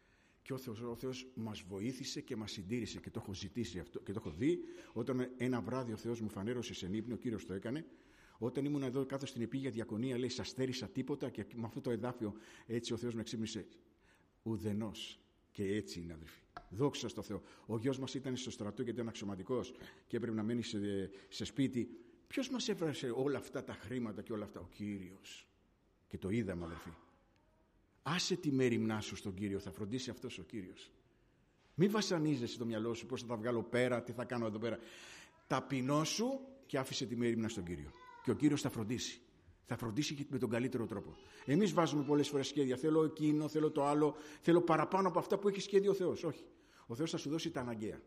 Και ο Θεός, ο Θεός μας βοήθησε και μας συντήρησε και το έχω ζητήσει αυτό και το έχω δει. Όταν ένα βράδυ ο Θεός μου φανέρωσε σε ύπνο, ο Κύριος το έκανε. Όταν ήμουν εδώ κάτω στην επίγεια διακονία, λέει, σας στέρισα τίποτα, και με αυτό το εδάφιο έτσι ο Θεός με ξύπνησε. Ουδενός. Και έτσι είναι, αδελφοί. Δόξα στο Θεό. Ο γιος μας ήταν στο στρατό γιατί ήταν αξιωματικός και έπρεπε να μένει σε, σε σπίτι. Ποιος μας έφερε όλα αυτά τα χρήματα και όλα αυτά? Ο Κύριος. Και το είδαμε, αδελφοί. Άσε τη μέριμνά σου στον Κύριο, θα φροντίσει αυτός ο Κύριος. Μην βασανίζεσαι στο μυαλό σου πώς θα τα βγάλω πέρα, τι θα κάνω εδώ πέρα. Ταπεινώσου και άφησε τη μέριμνα στον Κύριο. Και ο Κύριος θα φροντίσει. Θα φροντίσει με τον καλύτερο τρόπο. Εμείς βάζουμε πολλές φορές σχέδια. Θέλω εκείνο, θέλω το άλλο, θέλω παραπάνω από αυτά που έχει σχέδιο ο Θεός. Όχι. Ο Θεός θα σου δώσει τα αναγκαία.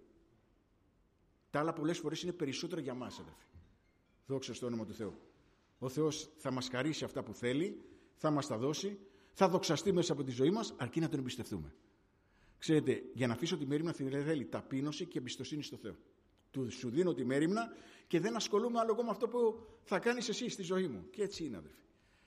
Τα άλλα πολλές φορές είναι περισσότερα για μας, αδελφοί. Δόξα στο όνομα του Θεού. Ο Θεός θα μας χαρίσει αυτά που θέλει, θα μας τα δώσει, θα δοξαστεί μέσα από τη ζωή μας, αρκεί να τον εμπιστευτούμε. Ξέρετε, για να αφήσω τη μέριμνα θέλει ταπείνωση και εμπιστοσύνη στο Θεό. Του σου δίνω τη μέριμνα και δεν ασχολούμαι άλλο εγώ με αυτό που θα κάνεις εσύ στη ζωή μου. Και έτσι είναι, αδελφοί.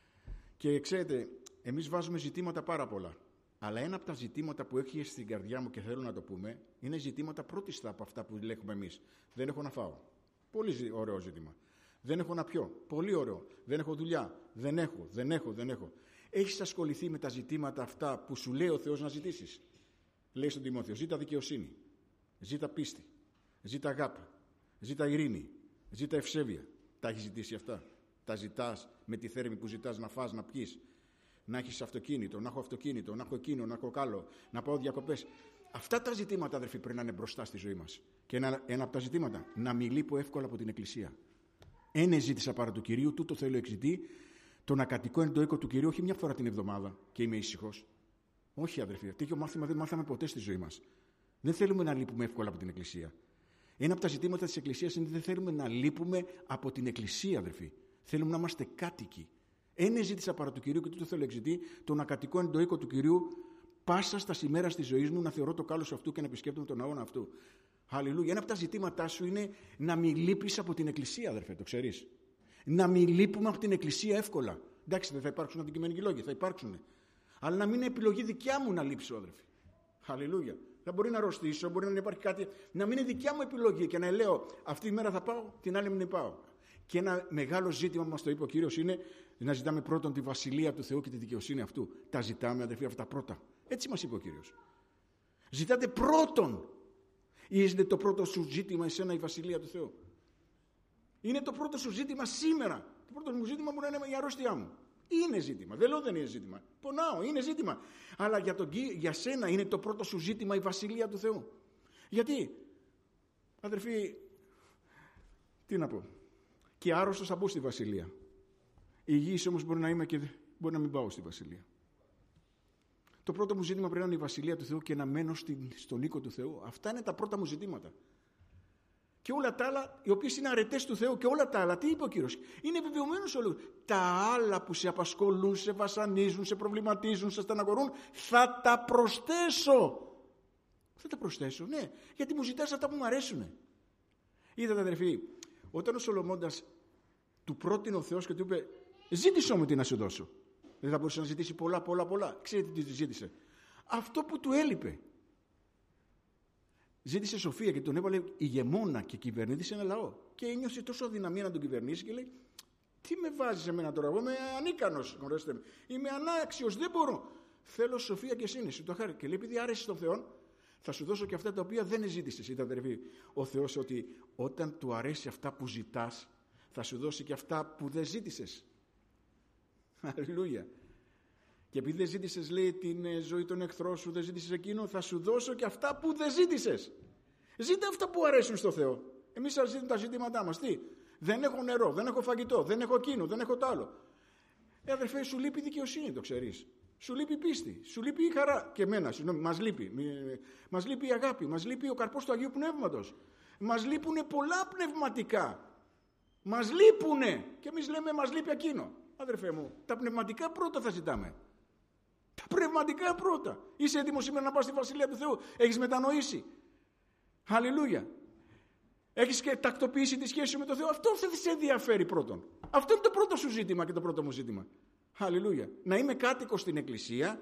Και ξέρετε, εμείς βάζουμε ζητήματα πάρα πολλά. Αλλά ένα από τα ζητήματα που έχει στην καρδιά μου και θέλω να το πούμε, είναι ζητήματα πρώτιστα από αυτά που λέγουμε εμείς. Δεν έχω να φάω. Πολύ ωραίο ζήτημα. Δεν έχω να πιω. Πολύ ωραίο. Δεν έχω δουλειά. Δεν έχω, δεν έχω, δεν έχω. Έχεις ασχοληθεί με τα ζητήματα αυτά που σου λέει ο Θεός να ζητήσεις? Λέει στον Τιμόθεο, ζήτα δικαιοσύνη, ζήτα πίστη, ζήτα αγάπη, ζήτα ειρήνη, ζήτα ευσέβεια. Τα έχεις ζητήσει αυτά? Τα ζητάς με τη θέρμη που ζητάς να φας, να πιείς, να έχεις αυτοκίνητο, να έχω αυτοκίνητο, να έχω εκείνο, να έχω κάλο, να πάω διακοπές? Αυτά τα ζητήματα, αδερφοί, πρέπει να είναι μπροστά στη ζωή μας. Και ένα, ένα από τα ζητήματα, να μη λείπω εύκολα από την Εκκλησία. Ένε ζήτησα παρά του Κυρίου, τούτο θέλω εξητή, το να κατοικώ εν το οίκο του Κυρίου, όχι μια φορά την εβδομάδα και είμαι ήσυχος. Όχι, αδερφοί, τέτοιο μάθημα δεν μάθαμε ποτέ στη ζωή μας. Δεν θέλουμε να λείπουμε εύκολα από την Εκκλησία. Ένα από τα ζητήματα της Εκκλησίας είναι ότι δεν θέλουμε να λείπουμε από την Εκκλησία, αδερφοί. Θέλουμε να είμαστε κάτοικοι. Ένε ζήτησα παρά του Κυρίου και τούτο θέλω εξητή, το να κατοικώ εν το οίκο του Κυρίου, πάσα στα σημέρα της ζωής μου, να θεωρώ το κάλος αυτού και να επισκέπτομαι τον αγώνα αυτού. Αλληλούια. Ένα από τα ζητήματά σου είναι να μην λείπεις από την Εκκλησία, αδερφέ, το ξέρεις. Να μην λείπουμε από την Εκκλησία εύκολα. Εντάξει, δεν θα υπάρξουν αντικειμενικοί λόγοι, θα υπάρξουν. Αλλά να μην είναι επιλογή δικιά μου να λείψω, αδερφέ. Αλληλούια. Θα μπορεί να αρρωστήσω, μπορεί να υπάρχει κάτι. Να μην είναι δικιά μου επιλογή και να λέω αυτή τη μέρα θα πάω, την άλλη μην πάω. Και ένα μεγάλο ζήτημα που μας το είπε ο Κύριος είναι να ζητάμε πρώτον τη βασιλεία του Θεού και τη δικαιοσύνη αυτού. Τα ζητάμε, αδερφοί, αυτά πρώτα. Έτσι μας είπε ο Κύριος. Ζητάτε πρώτον. Ή είναι το πρώτο σου ζήτημα εσένα η βασιλεία του Θεού? Είναι το πρώτο σου ζήτημα σήμερα? Το πρώτο μου ζήτημα μπορεί να είναι η αρρώστια μου. Είναι ζήτημα. Δεν λέω δεν είναι ζήτημα. Πονάω, είναι ζήτημα. Αλλά για, τον, για σένα είναι το πρώτο σου ζήτημα η βασιλεία του Θεού. Γιατί, αδερφοί, τι να πω. Και άρρωστος θα μπω στη βασιλεία. Υγιής όμως μπορεί να είμαι και μπορεί να μην πάω στη βασιλεία. Το πρώτο μου ζήτημα πρέπει να είναι η βασιλεία του Θεού και να μένω στην, στον οίκο του Θεού. Αυτά είναι τα πρώτα μου ζητήματα. Και όλα τα άλλα, οι οποίες είναι αρετές του Θεού και όλα τα άλλα, τι είπε ο Κύριος? Είναι επιβεβαιωμένος όλο. Τα άλλα που σε απασχολούν, σε βασανίζουν, σε προβληματίζουν, σε στεναχωρούν, θα τα προσθέσω. Θα τα προσθέσω, ναι, γιατί μου ζητάς αυτά που μου αρέσουν. Είδατε, αδερφοί, όταν ο Σολομώντας του πρότεινε ο Θεός και του είπε, ζήτησό μου τι να σου δώσω. Δεν θα μπορούσε να ζητήσει πολλά, πολλά, πολλά. Ξέρετε τι ζήτησε? Αυτό που του έλειπε. Ζήτησε σοφία και τον έβαλε ηγεμόνα και κυβερνήτη σε ένα λαό. Και ένιωσε τόσο αδυναμία να τον κυβερνήσει και λέει, τι με βάζεις εμένα τώρα? Εγώ είμαι ανίκανος, γνωρίζετε με. Είμαι ανάξιος, δεν μπορώ. Θέλω σοφία και σύνεση. Το χάρη. Και λέει, επειδή άρεσε στον Θεό, θα σου δώσω και αυτά τα οποία δεν ζήτησες. Είδατε, αδερφοί, ο Θεός ότι όταν του αρέσει αυτά που ζητάς, θα σου δώσει και αυτά που δεν ζήτησες. Αλληλούια. Και επειδή δεν ζήτησες, λέει, την ζωή των εχθρών σου, δεν ζήτησες εκείνο, θα σου δώσω και αυτά που δεν ζήτησες. Ζήτα αυτά που αρέσουν στο Θεό. Εμείς σας ζητούμε τα ζητήματά μας. Τι? Δεν έχω νερό, δεν έχω φαγητό, δεν έχω εκείνο, δεν έχω το άλλο. Ε, αδερφέ, σου λείπει δικαιοσύνη, το ξέρεις. Σου λείπει πίστη, σου λείπει η χαρά. Και εμένα, συγγνώμη, μας λείπει. Μας λείπει η αγάπη, μας λείπει ο καρπός του Αγίου Πνεύματος. Μας λείπουν πολλά πνευματικά. Μας λείπουνε. Και εμείς λέμε, μας λείπει εκείνο. Αδερφέ μου, τα πνευματικά πρώτα θα ζητάμε. Τα πνευματικά πρώτα. Είσαι έτοιμος σήμερα να πας στη Βασιλεία του Θεού? Έχεις μετανοήσει? Αλληλούια. Έχεις και τακτοποιήσει τη σχέση σου με τον Θεό? Αυτό δεν σε ενδιαφέρει πρώτον. Αυτό είναι το πρώτο σου ζήτημα και το πρώτο μου ζήτημα. Αλληλούια. Να είμαι κάτοικος στην Εκκλησία,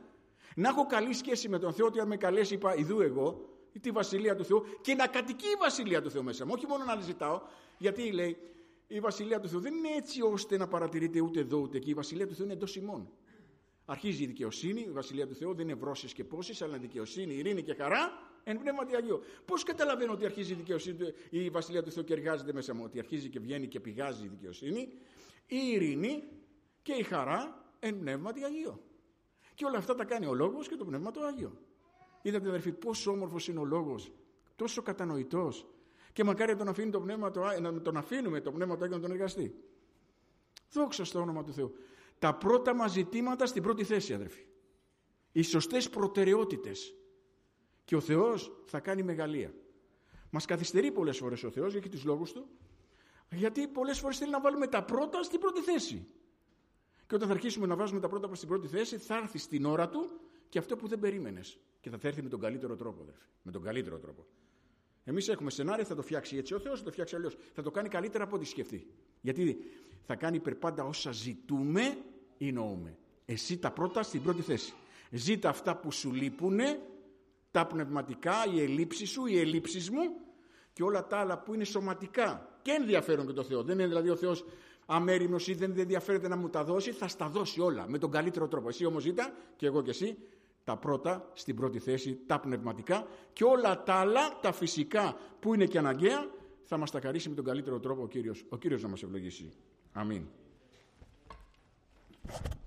Να έχω καλή σχέση με τον Θεό, ότι αν με καλέσει είπα ιδού εγώ, τη Βασιλεία του Θεού, και να κατοικεί η Βασιλεία του Θεού μέσα μου. Όχι μόνο να ζητάω, γιατί λέει η Βασιλεία του Θεού δεν είναι έτσι ώστε να παρατηρείται ούτε εδώ ούτε εκεί. Η Βασιλεία του Θεού είναι εντός ημών. Αρχίζει η δικαιοσύνη, η Βασιλεία του Θεού δεν είναι βρώσεις και πόσεις, αλλά δικαιοσύνη, ειρήνη και χαρά εν πνεύματι Αγίου. Πώς καταλαβαίνω ότι αρχίζει η δικαιοσύνη, η Βασιλεία του Θεού και εργάζεται μέσα μου? Ότι αρχίζει και βγαίνει και πηγάζει η δικαιοσύνη, η ειρήνη και η χαρά εν πνεύματι Αγίου. Και όλα αυτά τα κάνει ο Λόγος και το Πνεύμα του Άγιο. Είδατε αδερφοί πόσο όμορφος είναι ο Λόγος, τόσο κατανοητός. Και μακάρι τον, αφήνει το πνεύμα, το, να τον αφήνουμε το Πνεύμα του Άγιο να τον εργαστεί. Δόξα στο όνομα του Θεού. Τα πρώτα μας ζητήματα στην πρώτη θέση, αδερφοί. Οι σωστές προτεραιότητες. Και ο Θεός θα κάνει μεγαλεία. Μας καθυστερεί πολλές φορές ο Θεός, έχει τους λόγους του, γιατί πολλές φορές θέλει να βάλουμε τα πρώτα στην πρώτη θέση. Και όταν θα αρχίσουμε να βάζουμε τα πρώτα προς την πρώτη θέση, θα έρθει στην ώρα του και αυτό που δεν περίμενες. Και θα έρθει με τον καλύτερο τρόπο, αδερφοί. Με τον καλύτερο τρόπο. Εμείς έχουμε σενάρια, θα το φτιάξει έτσι ο Θεός, θα το φτιάξει αλλιώς. Θα το κάνει καλύτερα από ό,τι σκεφτεί. Γιατί θα κάνει υπερπάντα όσα ζητούμε ή νοούμε. Εσύ τα πρώτα στην πρώτη θέση. Ζήτα αυτά που σου λείπουνε, τα πνευματικά, οι ελλείψεις σου, οι ελλείψεις μου και όλα τα άλλα που είναι σωματικά και ενδιαφέρον και το Θεό. Δεν είναι δηλαδή ο Θεός αμέριμνος ή δεν ενδιαφέρεται να μου τα δώσει, θα στα δώσει όλα με τον καλύτερο τρόπο. Εσύ όμως ζήτα, και εγώ και εσύ, τα πρώτα στην πρώτη θέση, τα πνευματικά, και όλα τα άλλα, τα φυσικά που είναι και αναγκαία, θα μας τα χαρίσει με τον καλύτερο τρόπο ο Κύριος. Ο Κύριος να μας ευλογήσει. Αμήν.